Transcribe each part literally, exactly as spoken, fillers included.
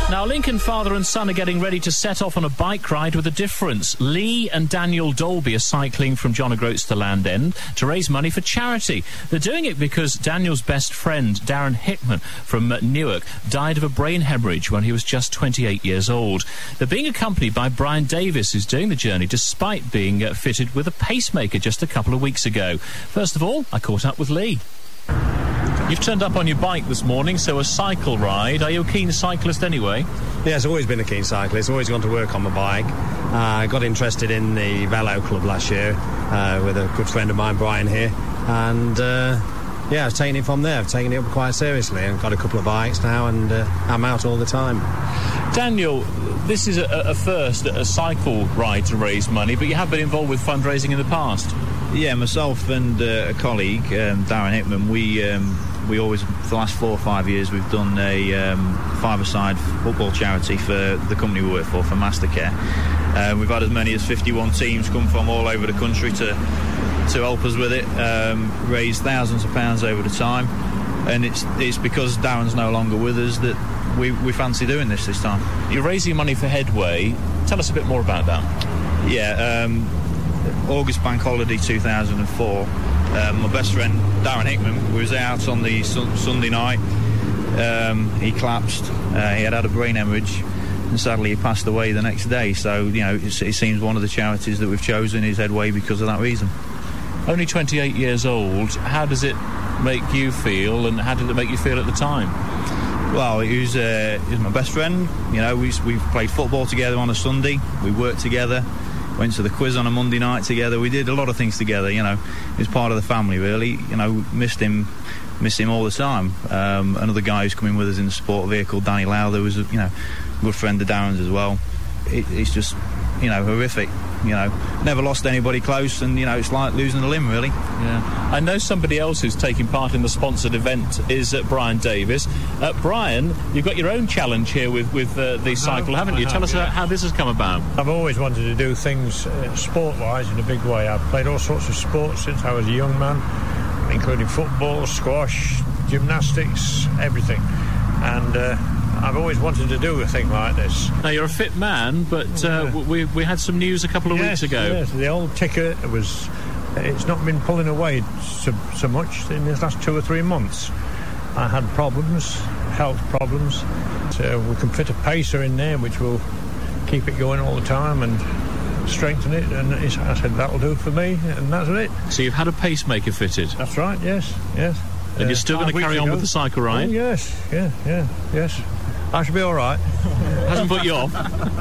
Now, Lincoln father and son are getting ready to set off on a bike ride with a difference. Lee and Daniel Dolby are cycling from John O'Groats to Land End to raise money for charity. They're doing it because Daniel's best friend, Darren Hickman from Newark, died of a brain hemorrhage when he was just twenty-eight years old. They're being accompanied by Brian Davis, who's doing the journey despite being uh, fitted with a pacemaker just a couple of weeks ago. First of all, I caught up with Lee. You've turned up on your bike this morning, so a cycle ride. Are you a keen cyclist anyway? Yeah, I've always been a keen cyclist, always gone to work on my bike. I uh, got interested in the Velo Club last year uh, with a good friend of mine, Brian, here. And, uh, yeah, I've taken it from there. I've taken it up quite seriously. I've got a couple of bikes now, and uh, I'm out all the time. Daniel, this is a, a first, a cycle ride to raise money, but you have been involved with fundraising in the past. Yeah, myself and uh, a colleague, um, Darren Hickman, we um, we always, for the last four or five years, we've done a um, five-a-side football charity for the company we work for, for Mastercare. Uh, we've had as many as fifty-one teams come from all over the country to to help us with it, um, raise thousands of pounds over the time, and it's it's because Darren's no longer with us that we, we fancy doing this this time. You're raising money for Headway. Tell us a bit more about that. Yeah, um, August Bank Holiday two thousand four, um, my best friend Darren Hickman was out on the su- Sunday night. Um, he collapsed, uh, he had had a brain hemorrhage, and sadly he passed away the next day. So, you know, it, it seems one of the charities that we've chosen is Headway because of that reason. Only twenty-eight years old, how does it make you feel, and how did it make you feel at the time? Well, he was, uh, he was my best friend. You know, we we played football together on a Sunday, we worked together, went to the quiz on a Monday night together. We did a lot of things together, you know. He was part of the family, really. You know, missed him missed him all the time. Um, another guy who's coming with us in the sport vehicle, Danny Lowther, was a, you know, good friend of Darren's as well. It, it's just, you know, horrific. You know, never lost anybody close, and, you know, it's like losing a limb, really. Yeah. I know somebody else who's taking part in the sponsored event is uh, Brian Davis. Uh, Brian, you've got your own challenge here with, with uh, the cycle, haven't you? I Tell have, us yeah. about how this has come about. I've always wanted to do things uh, sport-wise in a big way. I've played all sorts of sports since I was a young man, including football, squash, gymnastics, everything. And uh, I've always wanted to do a thing like this. Now, you're a fit man, but uh, Yeah. we we had some news a couple of yes, weeks ago. Yes, the old ticker was... It's not been pulling away so, so much in the last two or three months. I had problems, health problems. So we can fit a pacer in there, which will keep it going all the time and strengthen it. And it's, I said, that'll do for me, and that's it. So you've had a pacemaker fitted? That's right, yes, yes. And you're still Uh, going to carry on ago. with the cycle ride? Oh, yes, yeah, yeah, yes. I should be all right. Hasn't put you off?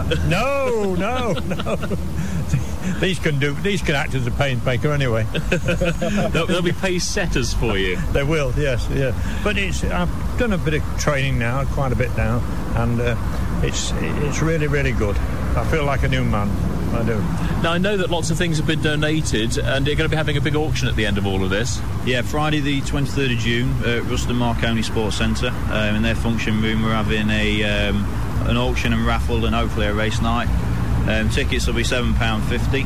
No, no, no. These can do. These can act as a pacemaker anyway. there'll, there'll be pace setters for you. They will, yes, yeah. But it's. I've done a bit of training now, quite a bit now, and uh, it's it's really, really good. I feel like a new man. I do. Now, I know that lots of things have been donated, and you're going to be having a big auction at the end of all of this. Yeah, Friday the twenty-third of June at Ruston Marconi Sports Centre. Um, in their function room, we're having a um, an auction and raffle, and hopefully a race night. Um, tickets will be seven pounds fifty.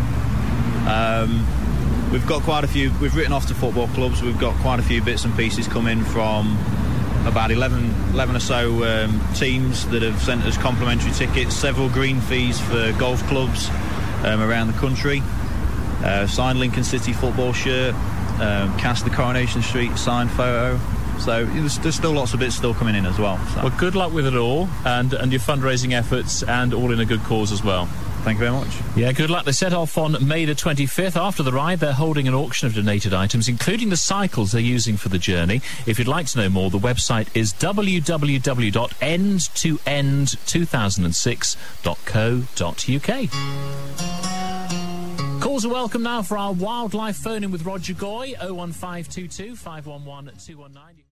Um, we've got quite a few. We've written off to football clubs. We've got quite a few bits and pieces coming from about eleven, eleven or so um, teams that have sent us complimentary tickets. Several green fees for golf clubs um, around the country. Uh, signed Lincoln City football shirt. Um, cast the Coronation Street signed photo. So there's, there's still lots of bits still coming in as well. So. Well, good luck with it all, and, and your fundraising efforts, and all in a good cause as well. Thank you very much. Yeah, good luck. They set off on May the twenty-fifth. After the ride, they're holding an auction of donated items, including the cycles they're using for the journey. If you'd like to know more, the website is w w w dot end to end two thousand six dot co dot u k. Calls are welcome now for our wildlife phone-in with Roger Goy, oh one five two two, five one one, two one nine.